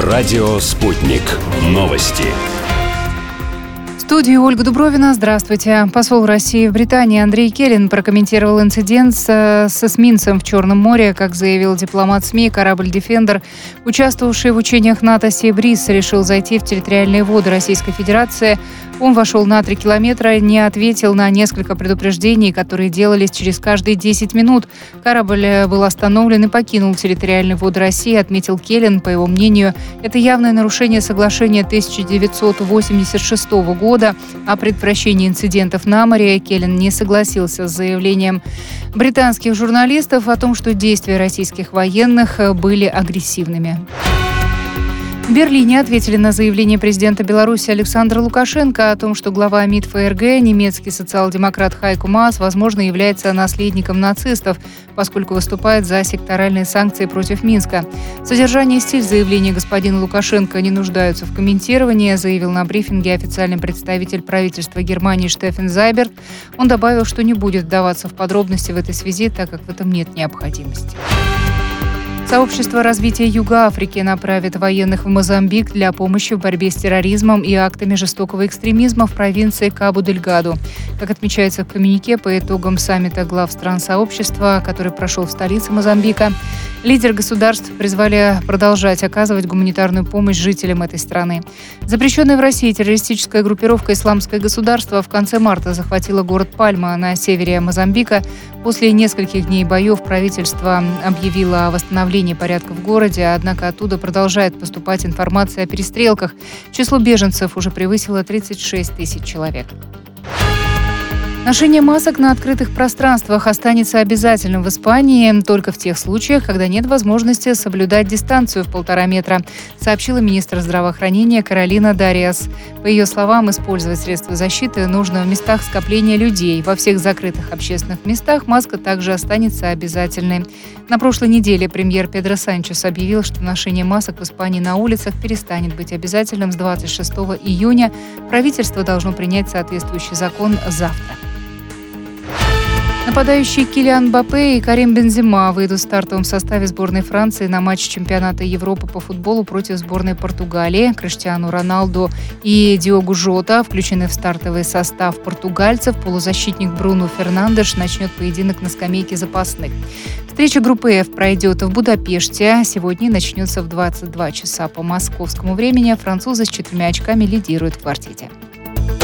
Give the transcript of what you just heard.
Радио «Спутник». Новости. В студии Ольга Дубровина. Здравствуйте. Посол России в Британии Андрей Келлин прокомментировал инцидент с эсминцем в Черном море. Как заявил дипломат СМИ, корабль «Дефендер», участвовавший в учениях НАТО «Сибриз», решил зайти в территориальные воды Российской Федерации. Он вошел на 3 километра, не ответил на несколько предупреждений, которые делались через каждые 10 минут. Корабль был остановлен и покинул территориальные воды России, отметил Келлин. По его мнению, это явное нарушение соглашения 1986 года о предотвращении инцидентов на море. Келлин не согласился с заявлением британских журналистов о том, что действия российских военных были агрессивными. В Берлине ответили на заявление президента Беларуси Александра Лукашенко о том, что глава МИД ФРГ, немецкий социал-демократ Хайко Маас, возможно, является наследником нацистов, поскольку выступает за секторальные санкции против Минска. Содержание и стиль заявления господина Лукашенко не нуждаются в комментировании, заявил на брифинге официальный представитель правительства Германии Штефан Зайберт. Он добавил, что не будет вдаваться в подробности в этой связи, так как в этом нет необходимости. Сообщество развития Юга Африки направит военных в Мозамбик для помощи в борьбе с терроризмом и актами жестокого экстремизма в провинции Кабу-Дельгаду. Как отмечается в коммюнике по итогам саммита глав стран сообщества, который прошел в столице Мозамбика, лидеры государств призвали продолжать оказывать гуманитарную помощь жителям этой страны. Запрещенная в России террористическая группировка «Исламское государство» в конце марта захватила город Пальма на севере Мозамбика. После нескольких дней боев правительство объявило о восстановлении порядка в городе, однако оттуда продолжает поступать информация о перестрелках. Число беженцев уже превысило 36 тысяч человек. Ношение масок на открытых пространствах останется обязательным в Испании только в тех случаях, когда нет возможности соблюдать дистанцию в 1,5 метра, сообщила министр здравоохранения Каролина Дариас. По ее словам, использовать средства защиты нужно в местах скопления людей. Во всех закрытых общественных местах маска также останется обязательной. На прошлой неделе премьер Педро Санчес объявил, что ношение масок в Испании на улицах перестанет быть обязательным с 26 июня. Правительство должно принять соответствующий закон завтра. Нападающие Килиан Мбаппе и Карим Бензема выйдут в стартовом составе сборной Франции на матч чемпионата Европы по футболу против сборной Португалии. Криштиану Роналду и Диогу Жота включены в стартовый состав португальцев. Полузащитник Бруно Фернандеш начнет поединок на скамейке запасных. Встреча группы F пройдет в Будапеште. Сегодня начнется в 22 часа по московскому времени. Французы с 4 очками лидируют в квартете.